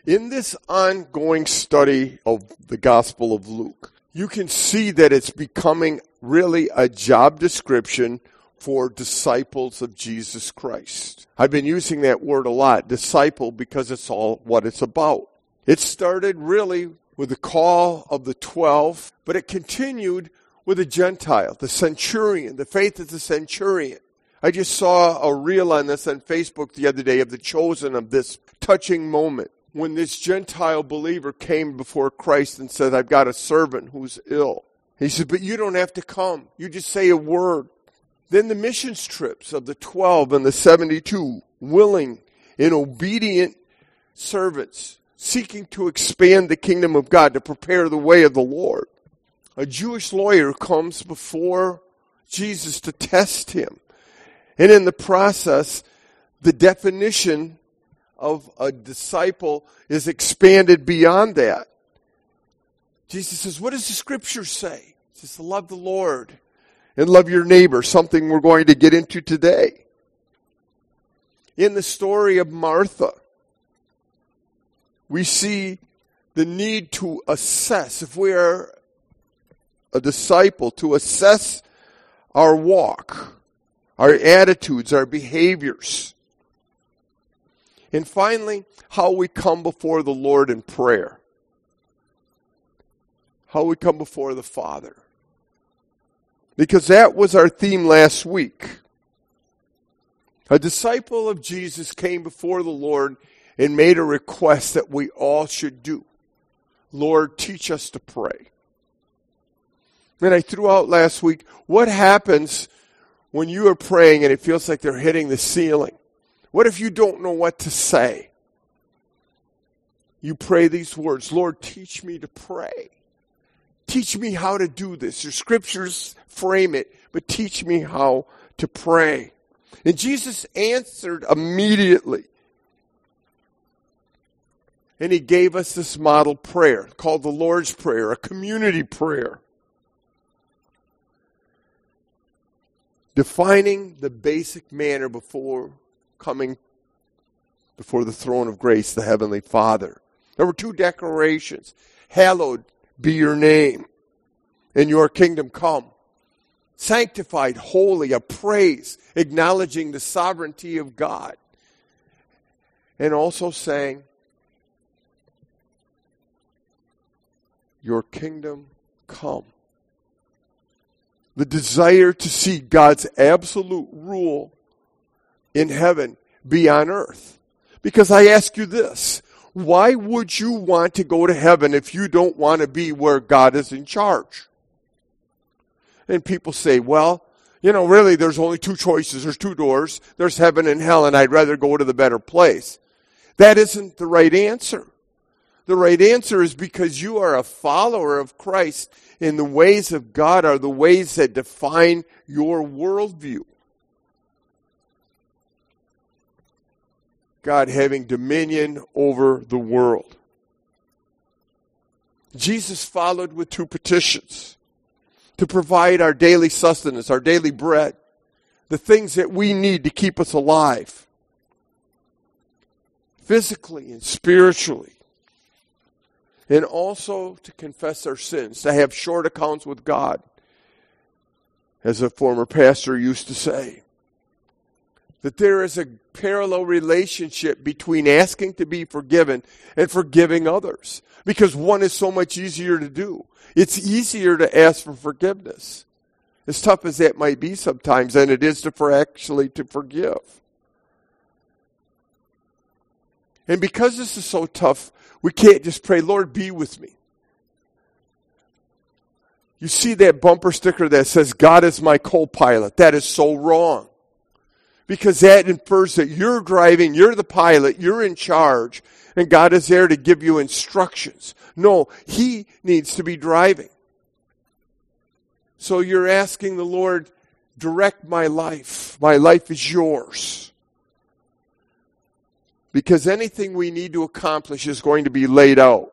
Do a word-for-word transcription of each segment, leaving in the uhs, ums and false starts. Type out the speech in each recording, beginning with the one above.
In this ongoing study of the Gospel of Luke, you can see that it's becoming really a job description for disciples of Jesus Christ. I've been using that word a lot, disciple, because it's all what it's about. It started really with the call of the twelve, but it continued with a Gentile, the centurion, the faith of the centurion. I just saw a reel on this on Facebook the other day of the chosen of this touching moment when this Gentile believer came before Christ and said, I've got a servant who's ill. He said, but you don't have to come. You just say a word. Then the missions trips of the twelve and the seventy-two, willing and obedient servants, seeking to expand the kingdom of God, to prepare the way of the Lord. A Jewish lawyer comes before Jesus to test him. And in the process, the definition of a disciple is expanded beyond that. Jesus says, what does the scripture say? He says, to love the Lord and love your neighbor, something we're going to get into today. In the story of Martha, we see the need to assess, if we are a disciple, to assess our walk, our attitudes, our behaviors. And finally, how we come before the Lord in prayer. How we come before the Father. Because that was our theme last week. A disciple of Jesus came before the Lord and made a request that we all should do. Lord, teach us to pray. And I threw out last week, what happens when you are praying and it feels like they're hitting the ceiling? What if you don't know what to say? You pray these words, Lord, teach me to pray. Teach me how to do this. Your scriptures frame it, but teach me how to pray. And Jesus answered immediately. And he gave us this model prayer called the Lord's Prayer, a community prayer. Defining the basic manner before coming before the throne of grace, the Heavenly Father. There were two declarations. Hallowed be your name, and your kingdom come. Sanctified, holy, a praise, acknowledging the sovereignty of God. And also saying, your kingdom come. The desire to see God's absolute rule in heaven be on earth. Because I ask you this, why would you want to go to heaven if you don't want to be where God is in charge? And people say, well, you know, really there's only two choices. There's two doors. There's heaven and hell, and I'd rather go to the better place. That isn't the right answer. The right answer is because you are a follower of Christ, and the ways of God are the ways that define your worldview. God having dominion over the world. Jesus followed with two petitions to provide our daily sustenance, our daily bread, the things that we need to keep us alive, physically and spiritually. And also to confess our sins, to have short accounts with God, as a former pastor used to say. That there is a parallel relationship between asking to be forgiven and forgiving others. Because one is so much easier to do. It's easier to ask for forgiveness, as tough as that might be sometimes, than it is to for actually to forgive. And because this is so tough, we can't just pray, Lord, be with me. You see that bumper sticker that says, God is my co-pilot. That is so wrong. Because that infers that you're driving, you're the pilot, you're in charge, and God is there to give you instructions. No, He needs to be driving. So you're asking the Lord, direct my life. My life is yours. Because anything we need to accomplish is going to be laid out.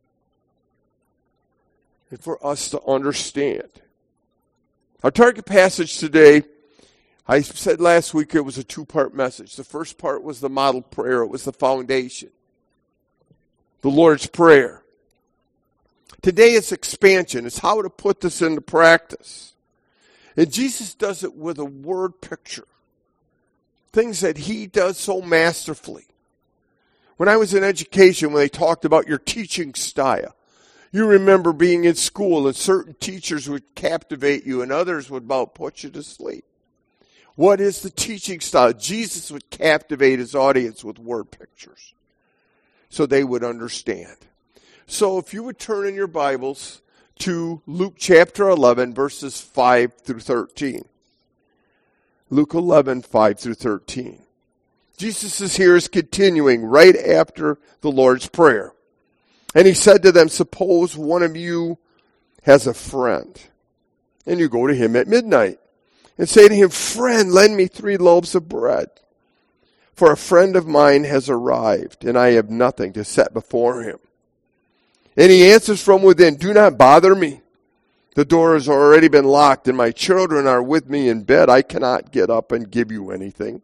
And for us to understand. Our target passage today, I said last week it was a two-part message. The first part was the model prayer. It was the foundation. the Lord's Prayer. Today it's expansion. It's how to put this into practice. And Jesus does it with a word picture. Things that he does so masterfully. When I was in education, when they talked about your teaching style, you remember being in school and certain teachers would captivate you and others would about put you to sleep. What is the teaching style? Jesus would captivate his audience with word pictures so they would understand. So if you would turn in your Bibles to Luke chapter eleven, verses five through thirteen. Luke eleven, five through thirteen. Jesus is here is continuing right after the Lord's Prayer. And he said to them, suppose one of you has a friend, and you go to him at midnight, and say to him, friend, lend me three loaves of bread. For a friend of mine has arrived, and I have nothing to set before him. And he answers from within, do not bother me. The door has already been locked, and my children are with me in bed. I cannot get up and give you anything.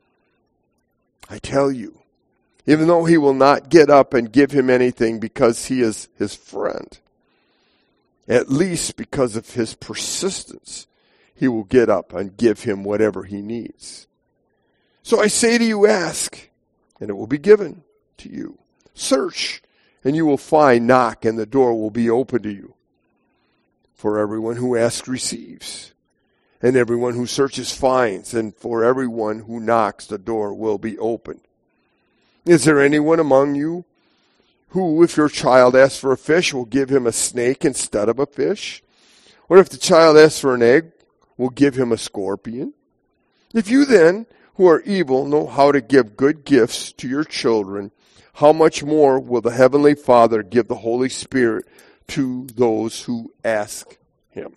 I tell you, even though he will not get up and give him anything because he is his friend, at least because of his persistence, he will get up and give him whatever he needs. So I say to you, ask, and it will be given to you. Search, and you will find. Knock, and the door will be open to you. For everyone who asks receives, and everyone who searches finds, and for everyone who knocks the door will be opened. Is there anyone among you who, if your child asks for a fish, will give him a snake instead of a fish? Or if the child asks for an egg, will give him a scorpion? If you then, who are evil, know how to give good gifts to your children, how much more will the Heavenly Father give the Holy Spirit to those who ask him?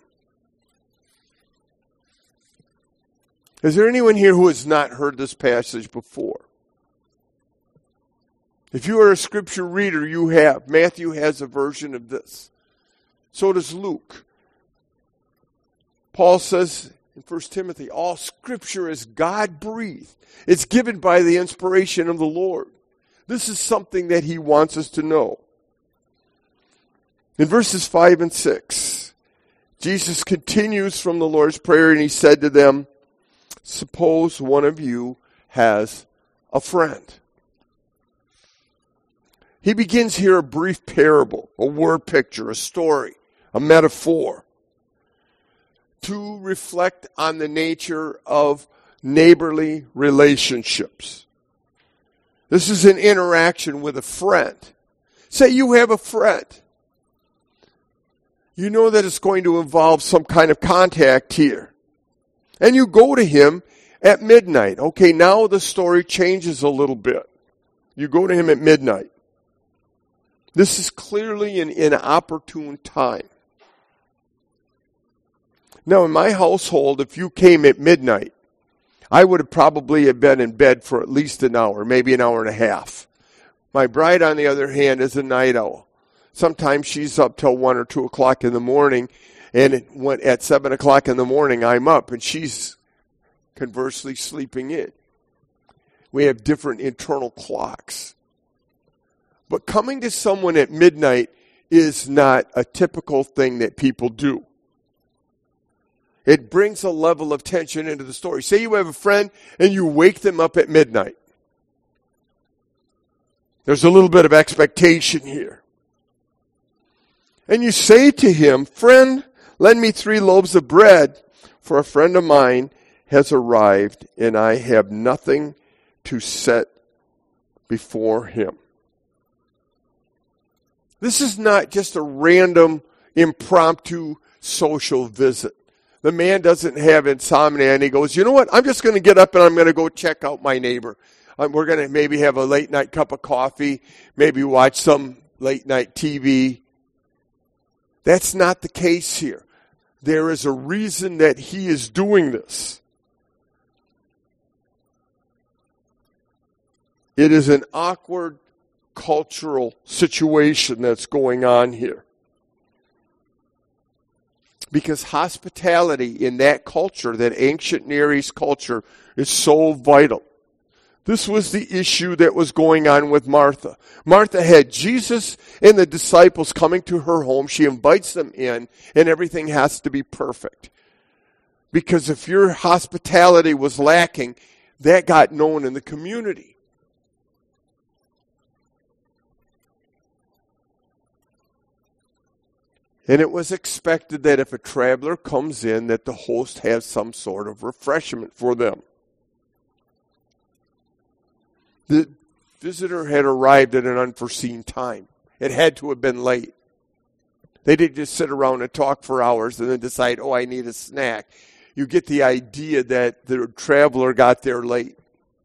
Is there anyone here who has not heard this passage before? If you are a scripture reader, you have. Matthew has a version of this. So does Luke. Paul says in First Timothy, all scripture is God-breathed. It's given by the inspiration of the Lord. This is something that he wants us to know. In verses five and six, Jesus continues from the Lord's Prayer, and he said to them, suppose one of you has a friend. He begins here a brief parable, a word picture, a story, a metaphor, to reflect on the nature of neighborly relationships. This is an interaction with a friend. Say you have a friend. You know that it's going to involve some kind of contact here. And you go to him at midnight. Okay, now the story changes a little bit. You go to him at midnight. This is clearly an inopportune time. Now, in my household, if you came at midnight, I would have probably have been in bed for at least an hour, maybe an hour and a half. My bride, on the other hand, is a night owl. Sometimes she's up till one or two o'clock in the morning, and when, at seven o'clock in the morning, I'm up, and she's conversely sleeping in. We have different internal clocks. But coming to someone at midnight is not a typical thing that people do. It brings a level of tension into the story. Say you have a friend and you wake them up at midnight. There's a little bit of expectation here. And you say to him, friend, lend me three loaves of bread, for a friend of mine has arrived and I have nothing to set before him. This is not just a random, impromptu social visit. The man doesn't have insomnia and he goes, you know what, I'm just going to get up and I'm going to go check out my neighbor. Um, we're going to maybe have a late night cup of coffee, maybe watch some late night T V. That's not the case here. There is a reason that he is doing this. It is an awkward cultural situation that's going on here. Because hospitality in that culture, that ancient Near East culture, is so vital. This was the issue that was going on with Martha. Martha had Jesus and the disciples coming to her home. She invites them in, and everything has to be perfect. Because if your hospitality was lacking, that got known in the community. And it was expected that if a traveler comes in, that the host has some sort of refreshment for them. The visitor had arrived at an unforeseen time. It had to have been late. They didn't just sit around and talk for hours and then decide, oh, I need a snack. You get the idea that the traveler got there late.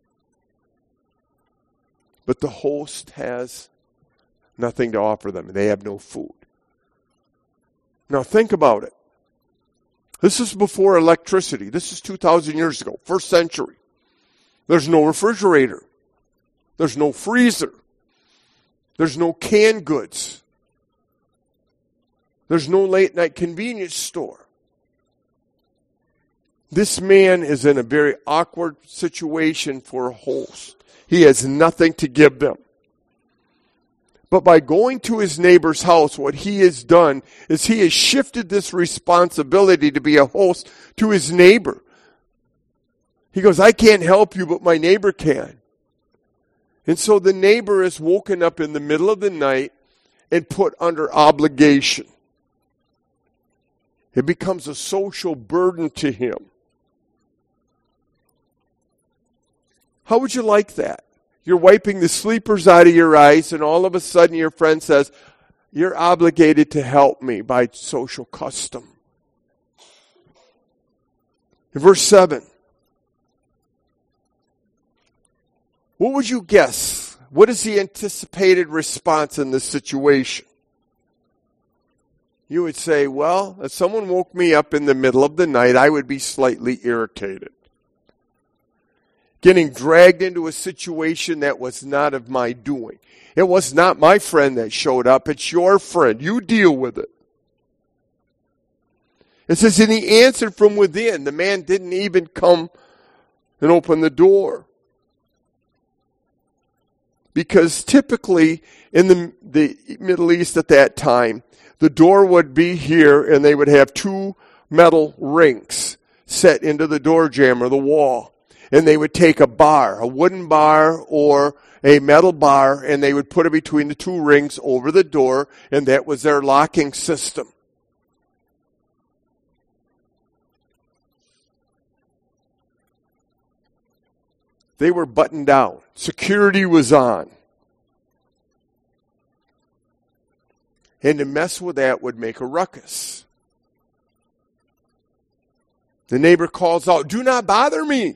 But the host has nothing to offer them. They have no food. Now think about it. This is before electricity. This is two thousand years ago, first century. There's no refrigerator. There's no freezer. There's no canned goods. There's no late night convenience store. This man is in a very awkward situation for a host. He has nothing to give them. But by going to his neighbor's house, what he has done is he has shifted this responsibility to be a host to his neighbor. He goes, I can't help you, but my neighbor can. And so the neighbor is woken up in the middle of the night and put under obligation. It becomes a social burden to him. How would you like that? You're wiping the sleepers out of your eyes, and all of a sudden your friend says, you're obligated to help me by social custom. In verse seven, what would you guess? What is the anticipated response in this situation? You would say, well, if someone woke me up in the middle of the night, I would be slightly irritated. Getting dragged into a situation that was not of my doing. It was not my friend that showed up. It's your friend. You deal with it. It says, and he answered from within. The man didn't even come and open the door. Because typically in the, the Middle East at that time, the door would be here and they would have two metal rings set into the door jamb or the wall. And they would take a bar, a wooden bar or a metal bar, and they would put it between the two rings over the door, and that was their locking system. They were buttoned down. Security was on. And to mess with that would make a ruckus. The neighbor calls out, do not bother me.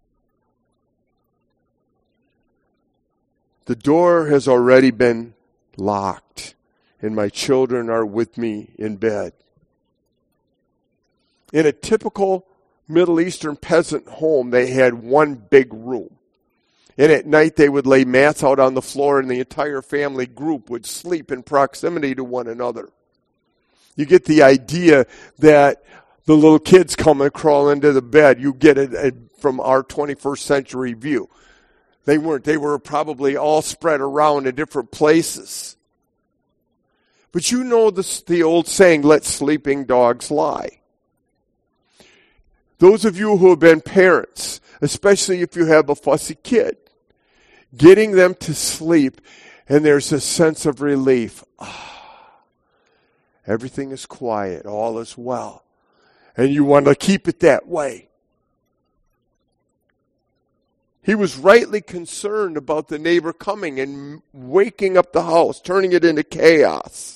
The door has already been locked, and my children are with me in bed. In a typical Middle Eastern peasant home, they had one big room. And at night they would lay mats out on the floor, and the entire family group would sleep in proximity to one another. You get the idea that the little kids come and crawl into the bed. You get it from our twenty-first century view. They weren't. They were probably all spread around in different places. But you know this, the old saying, let sleeping dogs lie. Those of you who have been parents, especially if you have a fussy kid, getting them to sleep, and there's a sense of relief. Ah, everything is quiet. All is well. And you want to keep it that way. He was rightly concerned about the neighbor coming and waking up the house, turning it into chaos.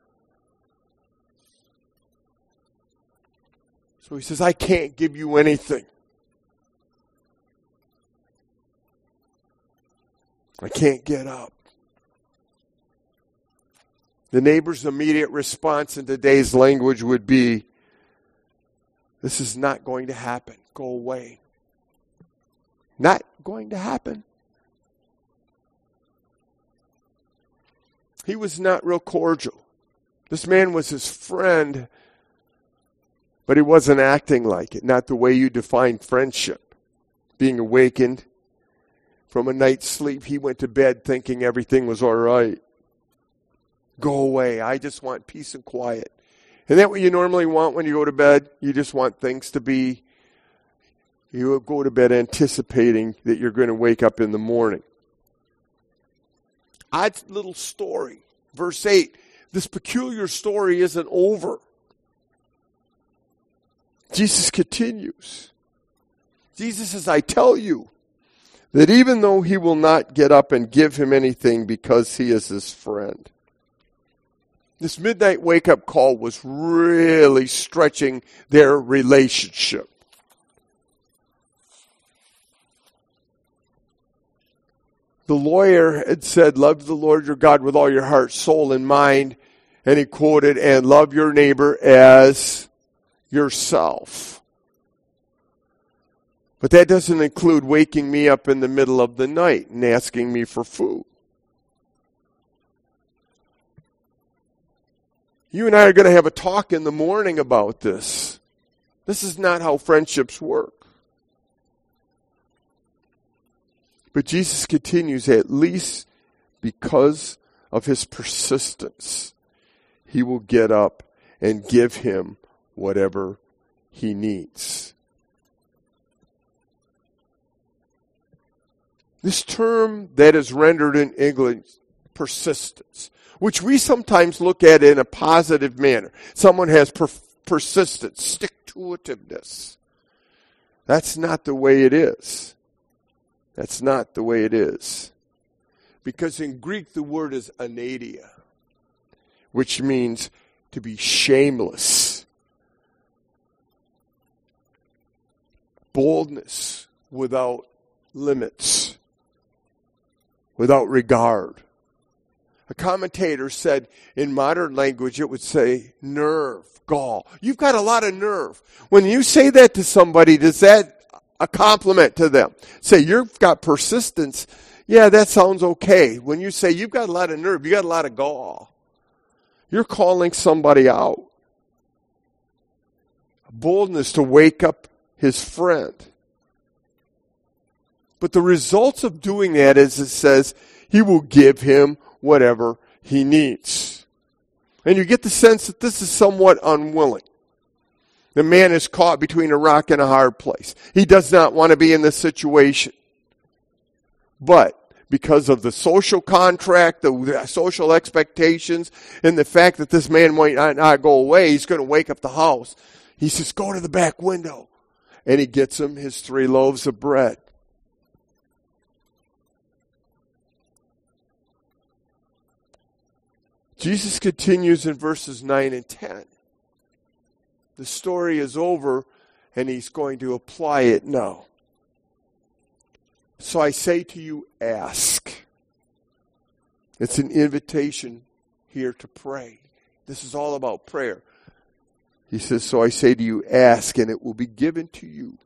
So he says, I can't give you anything. I can't get up. The neighbor's immediate response in today's language would be, this is not going to happen. Go away. Not going to happen. He was not real cordial. This man was his friend, but he wasn't acting like it. Not the way you define friendship. Being awakened, from a night's sleep, he went to bed thinking everything was all right. Go away. I just want peace and quiet. Isn't that what you normally want when you go to bed? You just want things to be, you go to bed anticipating that you're going to wake up in the morning. Odd little story. Verse eight, this peculiar story isn't over. Jesus continues. Jesus says, I tell you that even though he will not get up and give him anything because he is his friend. This midnight wake-up call was really stretching their relationship. The lawyer had said, love the Lord your God with all your heart, soul, and mind. And he quoted, and love your neighbor as yourself. But that doesn't include waking me up in the middle of the night and asking me for food. You and I are going to have a talk in the morning about this. This is not how friendships work. But Jesus continues, at least because of his persistence, he will get up and give him whatever he needs. This term that is rendered in English, persistence, which we sometimes look at in a positive manner. Someone has per- persistence, stick-to-itiveness. That's not the way it is. That's not the way it is. Because in Greek the word is anadia, which means to be shameless. Boldness without limits, without regard. A commentator said in modern language it would say nerve, gall. You've got a lot of nerve. When you say that to somebody, does that a compliment to them? Say, you've got persistence. Yeah, that sounds okay. When you say you've got a lot of nerve, you got a lot of gall, you're calling somebody out. Boldness to wake up his friend. But the results of doing that is, it says, he will give him whatever he needs. And you get the sense that this is somewhat unwilling. The man is caught between a rock and a hard place. He does not want to be in this situation. But because of the social contract, the social expectations, and the fact that this man might not, not go away, he's going to wake up the house. He says, go to the back window. And he gets him his three loaves of bread. Jesus continues in verses nine and ten. The story is over, and he's going to apply it now. So I say to you, ask. It's an invitation here to pray. This is all about prayer. He says, so I say to you, ask, and it will be given to you.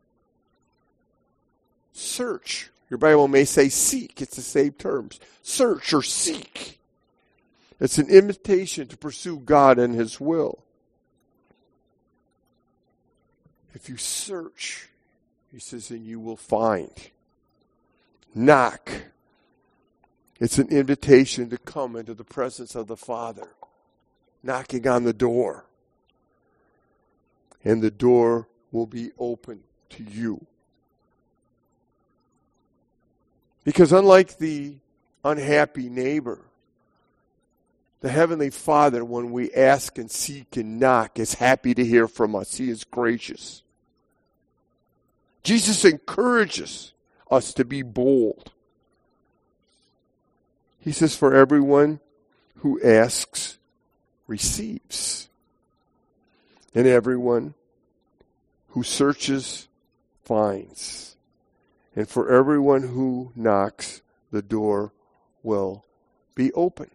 Search. Your Bible may say seek. It's the same terms. Search or seek. It's an invitation to pursue God and his will. If you search, he says, and you will find. Knock. It's an invitation to come into the presence of the Father. Knocking on the door. And the door will be open to you. Because unlike the unhappy neighbor, the Heavenly Father, when we ask and seek and knock, is happy to hear from us. He is gracious. Jesus encourages us to be bold. He says, for everyone who asks receives. And everyone who searches finds. And for everyone who knocks, the door will be open.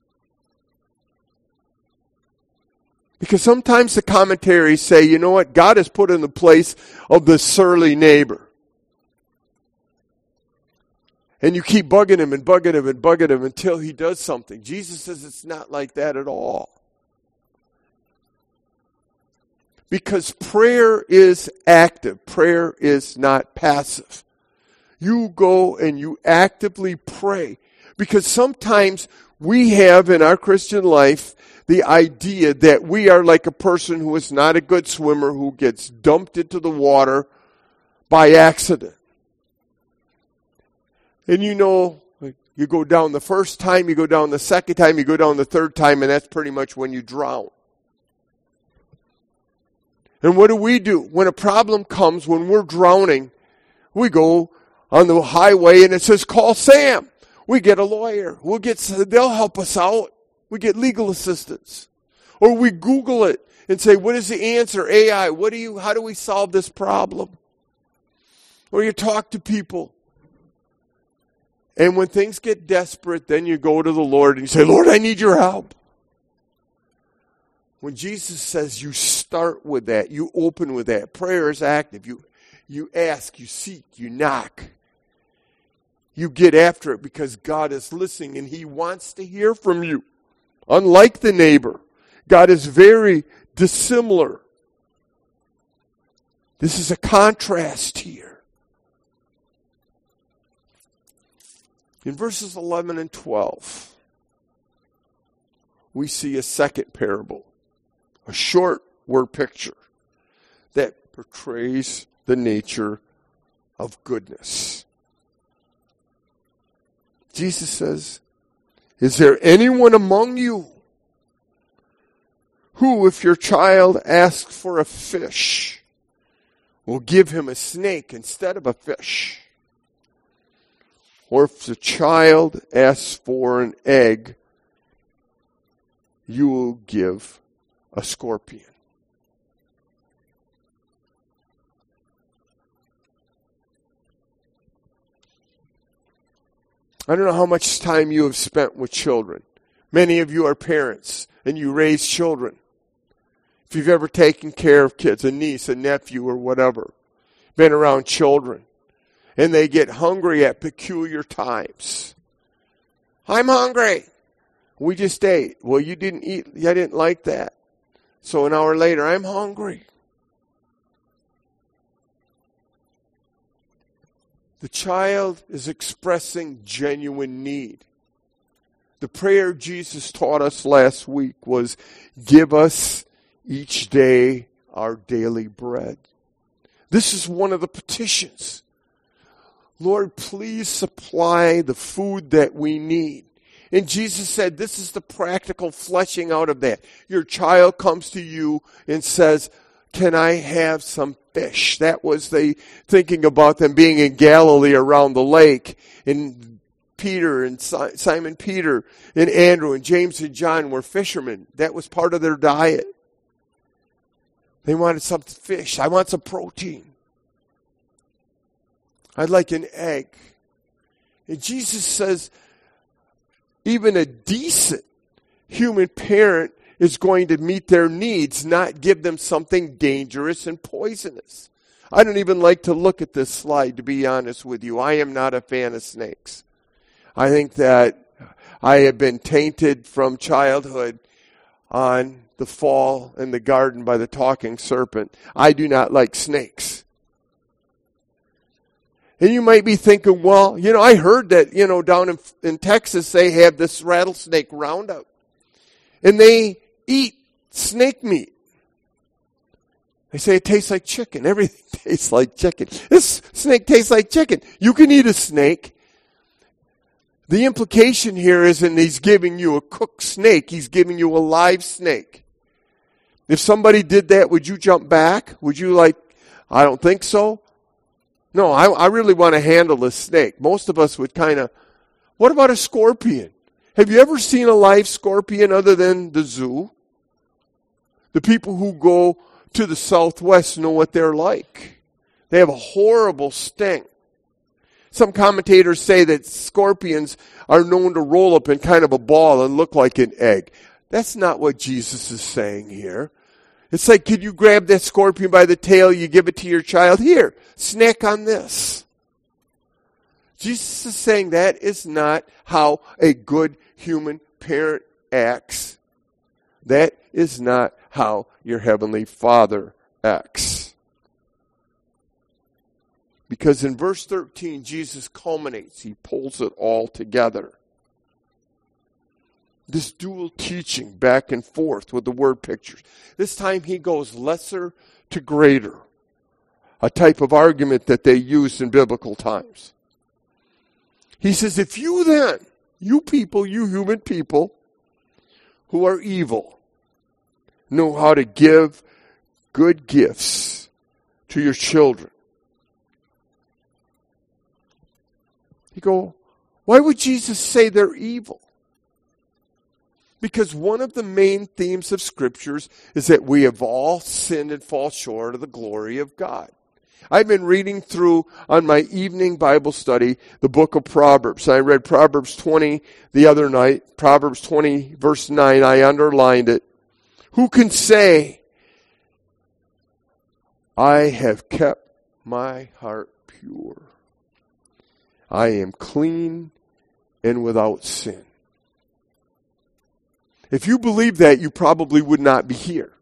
Because sometimes the commentaries say, you know what, God is put in the place of the surly neighbor. And you keep bugging him and bugging him and bugging him until he does something. Jesus says it's not like that at all. Because prayer is active. Prayer is not passive. You go and you actively pray. Because sometimes we have in our Christian life the idea that we are like a person who is not a good swimmer who gets dumped into the water by accident. And you know, you go down the first time, you go down the second time, you go down the third time, and that's pretty much when you drown. And what do we do? When a problem comes, when we're drowning, we go on the highway and it says, call Sam. We get a lawyer. We'll get, they'll help us out. We get legal assistance. Or we Google it and say, what is the answer? A I, what do you, how do we solve this problem? Or you talk to people. And when things get desperate, then you go to the Lord and you say, Lord, I need your help. When Jesus says you start with that, you open with that. Prayer is active. You, you ask, you seek, you knock. You get after it because God is listening and He wants to hear from you. Unlike the neighbor, God is very dissimilar. This is a contrast here. In verses eleven and twelve, we see a second parable, a short word picture that portrays the nature of goodness. Jesus says, is there anyone among you who, if your child asks for a fish, will give him a snake instead of a fish? Or if the child asks for an egg, you will give a scorpion? I don't know how much time you have spent with children. Many of you are parents and you raise children. If you've ever taken care of kids, a niece, a nephew, or whatever, been around children, and they get hungry at peculiar times. I'm hungry. We just ate. Well, you didn't eat. I didn't like that. So an hour later, I'm hungry. The child is expressing genuine need. The prayer Jesus taught us last week was, give us each day our daily bread. This is one of the petitions. Lord, please supply the food that we need. And Jesus said, this is the practical fleshing out of that. Your child comes to you and says, can I have some fish? That was they thinking about them being in Galilee around the lake. And Peter and Simon Peter and Andrew and James and John were fishermen. That was part of their diet. They wanted some fish. I want some protein. I'd like an egg. And Jesus says, even a decent human parent is going to meet their needs, not give them something dangerous and poisonous. I don't even like to look at this slide, to be honest with you. I am not a fan of snakes. I think that I have been tainted from childhood on the fall in the garden by the talking serpent. I do not like snakes. And you might be thinking, well, you know, I heard that, you know, down in, in Texas they have this rattlesnake roundup. And they eat snake meat. They say it tastes like chicken. Everything tastes like chicken. This snake tastes like chicken. You can eat a snake. The implication here isn't he's giving you a cooked snake. He's giving you a live snake. If somebody did that, would you jump back? Would you like, I don't think so. No, I, I really want to handle a snake. Most of us would kind of, what about a scorpion? Have you ever seen a live scorpion other than the zoo? The people who go to the Southwest know what they're like. They have a horrible sting. Some commentators say that scorpions are known to roll up in kind of a ball and look like an egg. That's not what Jesus is saying here. It's like, could you grab that scorpion by the tail, you give it to your child, here, snack on this. Jesus is saying that is not how a good human parent acts. That is not how your heavenly Father acts. Because in verse thirteen, Jesus culminates. He pulls it all together. This dual teaching back and forth with the word pictures. This time he goes lesser to greater. A type of argument that they used in biblical times. He says, if you then, you people, you human people, who are evil, know how to give good gifts to your children. You go, why would Jesus say they're evil? Because one of the main themes of Scriptures is that we have all sinned and fall short of the glory of God. I've been reading through, on my evening Bible study, the book of Proverbs. I read Proverbs twenty the other night. Proverbs twenty, verse nine, I underlined it. Who can say, I have kept my heart pure. I am clean and without sin. If you believe that, you probably would not be here.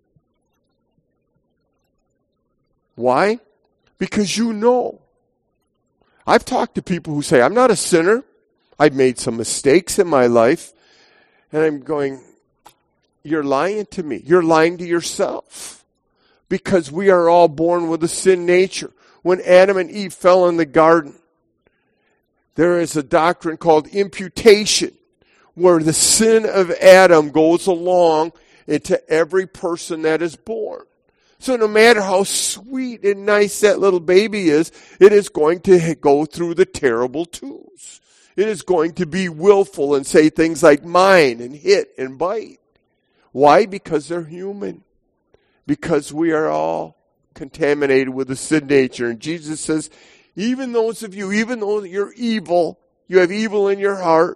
Why? Because you know. I've talked to people who say, I'm not a sinner. I've made some mistakes in my life. And I'm going, you're lying to me. You're lying to yourself. Because we are all born with a sin nature. When Adam and Eve fell in the garden, there is a doctrine called imputation, where the sin of Adam goes along into every person that is born. So no matter how sweet and nice that little baby is, it is going to go through the terrible twos. It is going to be willful and say things like mine and hit and bite. Why? Because they're human. Because we are all contaminated with the sin nature. And Jesus says, even those of you, even though you're evil, you have evil in your heart,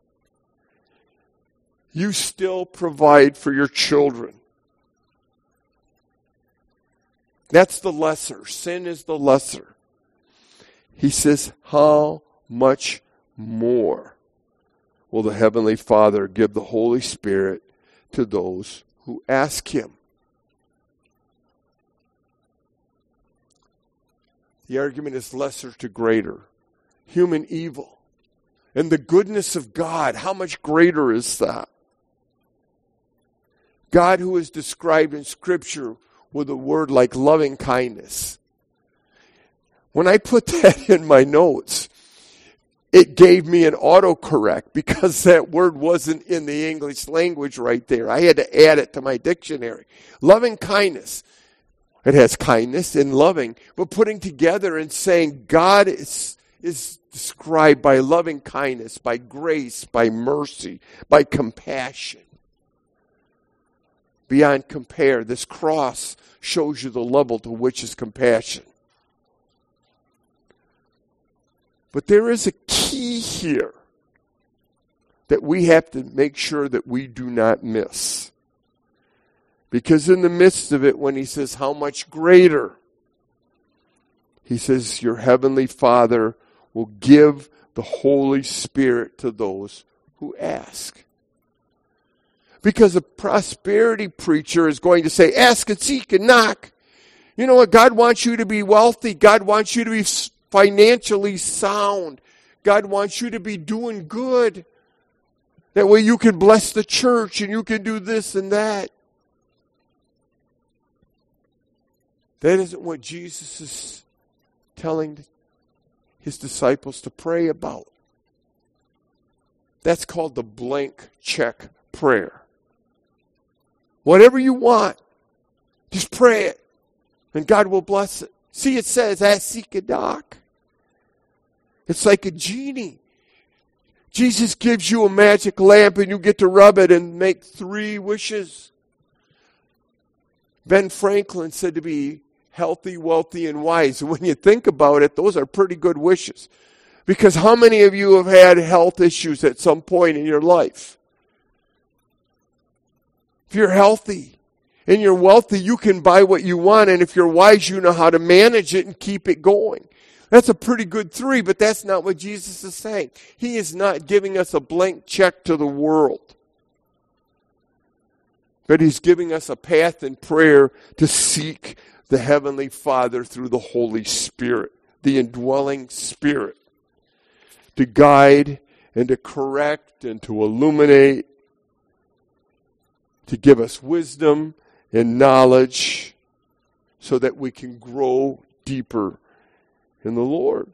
you still provide for your children. That's the lesser. Sin is the lesser. He says, how much more will the Heavenly Father give the Holy Spirit to those who ask Him? The argument is lesser to greater. Human evil. And the goodness of God, how much greater is that? God, who is described in Scripture with a word like loving kindness. When I put that in my notes, it gave me an autocorrect because that word wasn't in the English language right there. I had to add it to my dictionary. Loving kindness. It has kindness and loving, but putting together and saying God is, is described by loving kindness, by grace, by mercy, by compassion. Beyond compare, this cross shows you the level to which is compassion. But there is a key here that we have to make sure that we do not miss. Because in the midst of it, when he says, how much greater? He says, your heavenly Father will give the Holy Spirit to those who ask. Because a prosperity preacher is going to say, ask and seek and knock. You know what? God wants you to be wealthy. God wants you to be financially sound. God wants you to be doing good. That way you can bless the church and you can do this and that. That isn't what Jesus is telling his disciples to pray about. That's called the blank check prayer. Whatever you want, just pray it, and God will bless it. See, it says, ask, seek, and knock. It's like a genie. Jesus gives you a magic lamp, and you get to rub it and make three wishes. Ben Franklin said to be healthy, wealthy, and wise. And when you think about it, those are pretty good wishes. Because how many of you have had health issues at some point in your life? If you're healthy and you're wealthy, you can buy what you want. And if you're wise, you know how to manage it and keep it going. That's a pretty good three, but that's not what Jesus is saying. He is not giving us a blank check to the world. But he's giving us a path in prayer to seek the Heavenly Father through the Holy Spirit. the indwelling Spirit to guide and to correct and to illuminate, to give us wisdom and knowledge so that we can grow deeper in the Lord.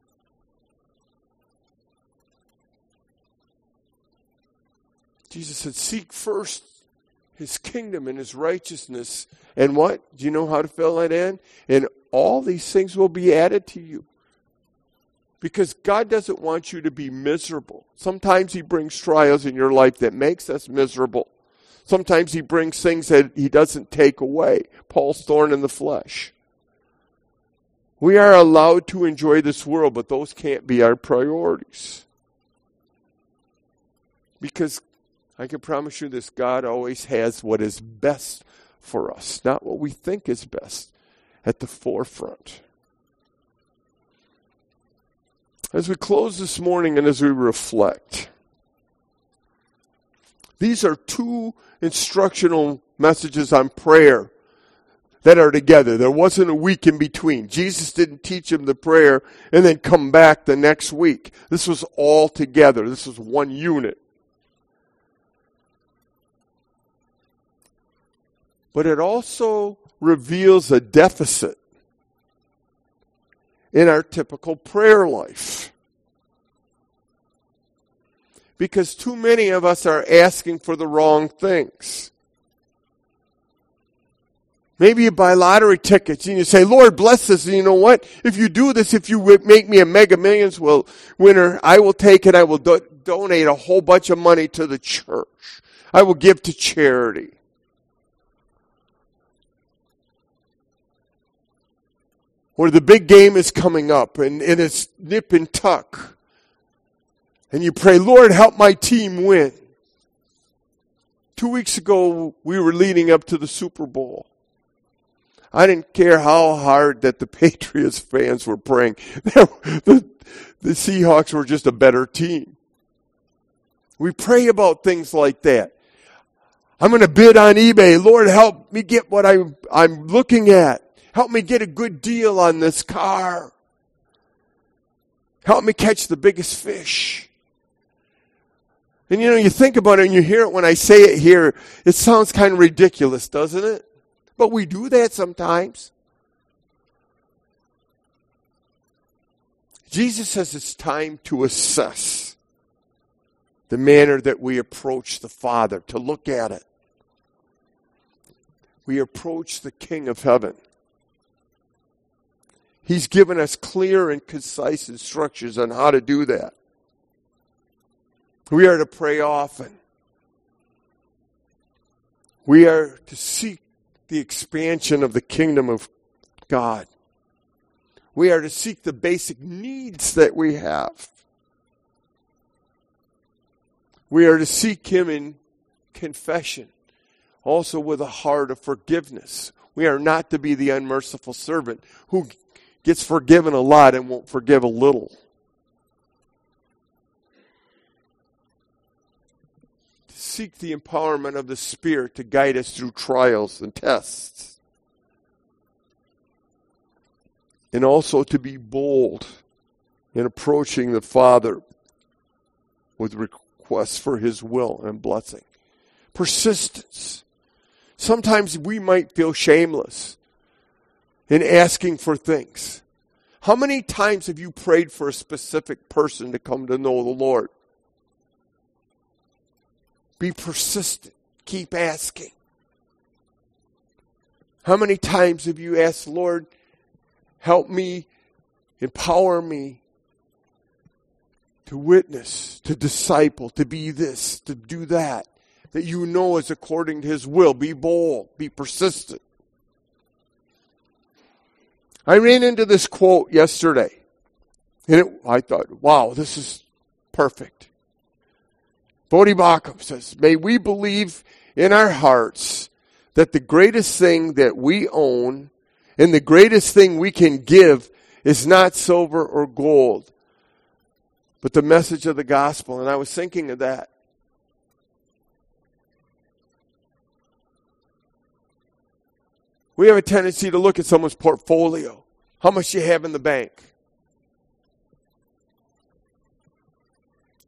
Jesus said, seek first his kingdom and his righteousness. And what? Do you know how to fill that in? And all these things will be added to you. Because God doesn't want you to be miserable. Sometimes he brings trials in your life that makes us miserable. Sometimes he brings things that he doesn't take away. Paul's thorn in the flesh. We are allowed to enjoy this world, but those can't be our priorities. Because I can promise you this, God always has what is best for us, not what we think is best, at the forefront. As we close this morning and as we reflect, these are two instructional messages on prayer that are together. There wasn't a week in between. Jesus didn't teach him the prayer and then come back the next week. This was all together. This was one unit. But it also reveals a deficit in our typical prayer life. Because too many of us are asking for the wrong things. Maybe you buy lottery tickets and you say, Lord, bless this. And you know what? If you do this, if you make me a Mega Millions winner, I will take it. I will do- donate a whole bunch of money to the church. I will give to charity. Or the big game is coming up and, and it's nip and tuck. And you pray, Lord, help my team win. Two weeks ago, we were leading up to the Super Bowl. I didn't care how hard that the Patriots fans were praying. the, the Seahawks were just a better team. We pray about things like that. I'm going to bid on eBay. Lord, help me get what I, I'm looking at. Help me get a good deal on this car. Help me catch the biggest fish. And you know, you think about it and you hear it when I say it here, it sounds kind of ridiculous, doesn't it? But we do that sometimes. Jesus says it's time to assess the manner that we approach the Father, to look at it. We approach the King of Heaven. He's given us clear and concise instructions on how to do that. We are to pray often. We are to seek the expansion of the kingdom of God. We are to seek the basic needs that we have. We are to seek him in confession, also with a heart of forgiveness. We are not to be the unmerciful servant who gets forgiven a lot and won't forgive a little. Seek the empowerment of the Spirit to guide us through trials and tests. And also to be bold in approaching the Father with requests for his will and blessing. Persistence. Sometimes we might feel shameless in asking for things. How many times have you prayed for a specific person to come to know the Lord? Be persistent. Keep asking. How many times have you asked, Lord, help me, empower me to witness, to disciple, to be this, to do that, that you know is according to his will. Be bold. Be persistent. I ran into this quote yesterday, and it, I thought, wow, this is perfect. Bodhi Bacham says, may we believe in our hearts that the greatest thing that we own and the greatest thing we can give is not silver or gold, but the message of the gospel. And I was thinking of that. We have a tendency to look at someone's portfolio, how much you have in the bank.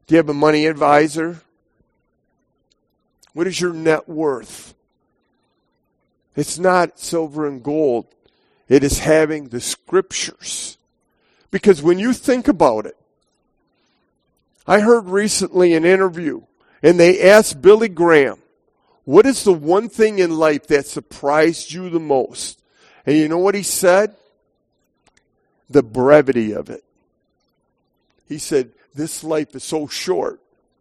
Do you have a money advisor? What is your net worth? It's not silver and gold. It is having the scriptures. Because when you think about it, I heard recently an interview, and they asked Billy Graham, what is the one thing in life that surprised you the most? And you know what he said? The brevity of it. He said, this life is so short.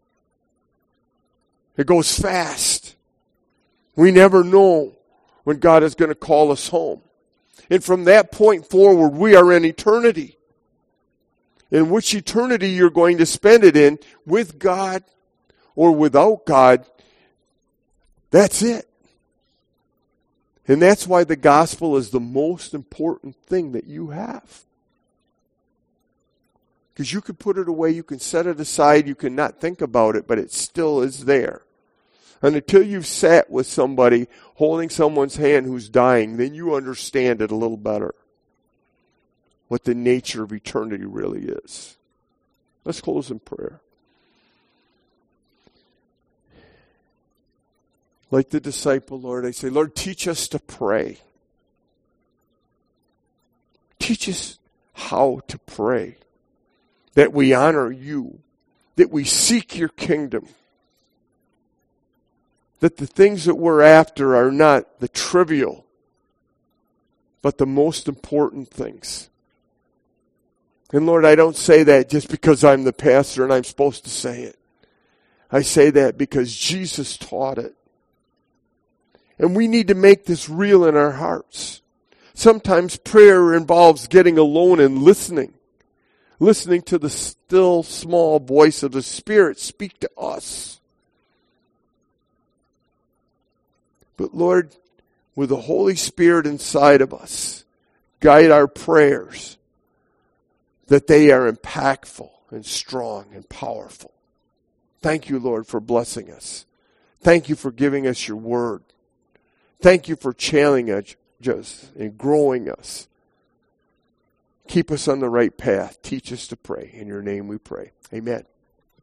It goes fast. We never know when God is going to call us home. And from that point forward, we are in eternity. In which eternity you're going to spend it in, with God or without God, that's it. And that's why the gospel is the most important thing that you have. Because you can put it away, you can set it aside, you can not think about it, but it still is there. And until you've sat with somebody holding someone's hand who's dying, then you understand it a little better. What the nature of eternity really is. Let's close in prayer. Like the disciple, Lord, I say, Lord, teach us to pray. Teach us how to pray. That we honor you. That we seek your kingdom. That the things that we're after are not the trivial, but the most important things. And Lord, I don't say that just because I'm the pastor and I'm supposed to say it. I say that because Jesus taught it. And we need to make this real in our hearts. Sometimes prayer involves getting alone and listening. Listening to the still small voice of the Spirit speak to us. But Lord, with the Holy Spirit inside of us, guide our prayers that they are impactful and strong and powerful. Thank you, Lord, for blessing us. Thank you for giving us your word. Thank you for challenging us and growing us. Keep us on the right path. Teach us to pray. In your name we pray. Amen.